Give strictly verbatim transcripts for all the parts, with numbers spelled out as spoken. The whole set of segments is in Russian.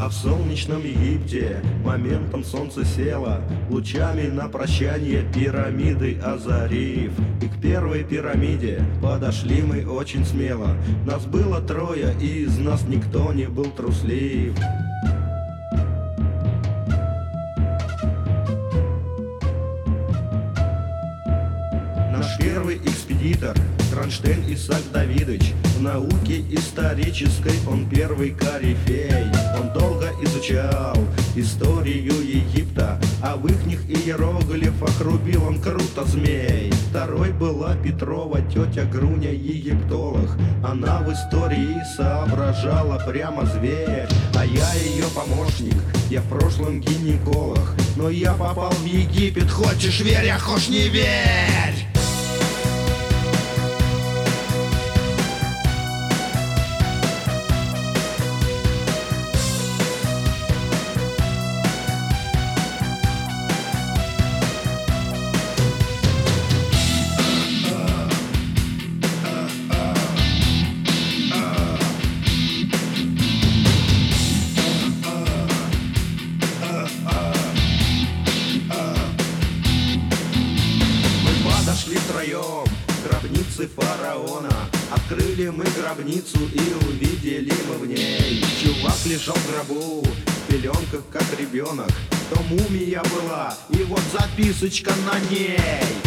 А в солнечном Египте моментом солнце село, лучами на прощание пирамиды озарив. И к первой пирамиде подошли мы очень смело. Нас было трое, и из нас никто не был труслив. Наш первый экспедитор Кронштейн Исаак Давидович. В науке исторической он первый корифей. Он долго изучал историю Египта, а в ихних иероглифах рубил он круто змей. Второй была Петрова тетя Груня, египтолог. Она в истории соображала прямо зверь. А я ее помощник, я в прошлом гинеколог. Но я попал в Египет, хочешь верь, а хочешь не верь. Подошли втроем к гробнице фараона. Открыли мы гробницу и увидели мы в ней. Чувак лежал в гробу, в пеленках, как ребенок. То мумия была, и вот записочка на ней.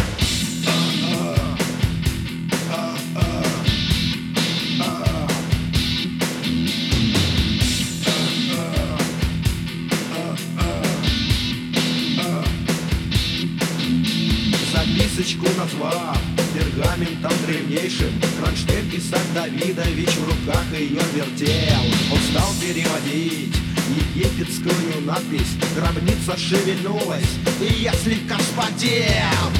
Записочку назвав пергаментом древнейшим, Кронштейн Исаак Давидович в руках ее вертел. Он стал переводить египетскую надпись. Гробница шевельнулась, и я слегка вспотел.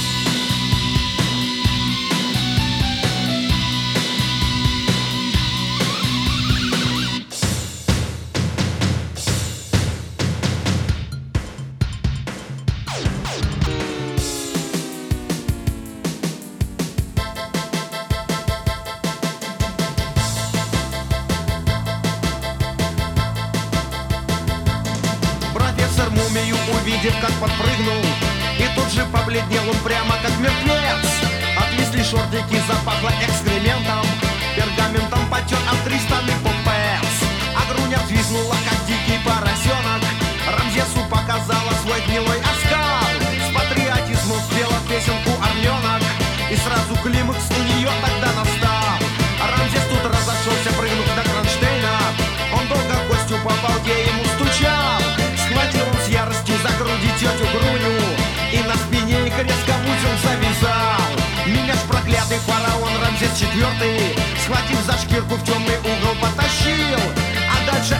Мумию увидев, как подпрыгнул, и тут же побледнел он прямо как мертвец. Отвисли шортики, запахло экскрементом, пергаментом потер от тристаны попец. А Груня взвизгнула, как дикий поросенок. Рамзесу показала свой гнилой оскал. С патриотизмом спела песенку «Орленок», и сразу климакс у нее тогда настал. А Рамзес тут разошелся, прыгнув на Кронштейна. Он долго гостю по балде ему стучал. Схватил он с яростью за груди тетю Груню, и на спине их резко узел завязал. Меня ж проклятый фараон Рамзес четвертый, схватив за шкирку, в темный угол потащил. А дальше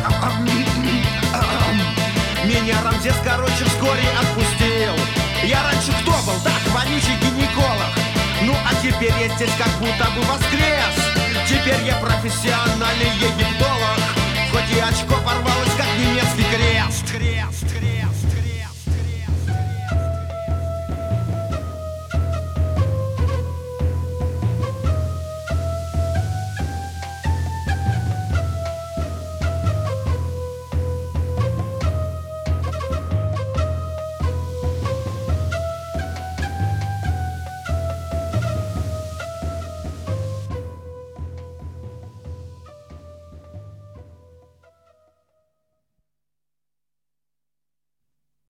меня Рамзес, короче, вскоре отпустил. Я раньше кто был? Так, вонючий гинеколог. Ну а теперь я здесь как будто бы воскрес. Теперь я профессиональный египтолог. Хоть и очко порвалось, как немецкий крест. Крест, крест.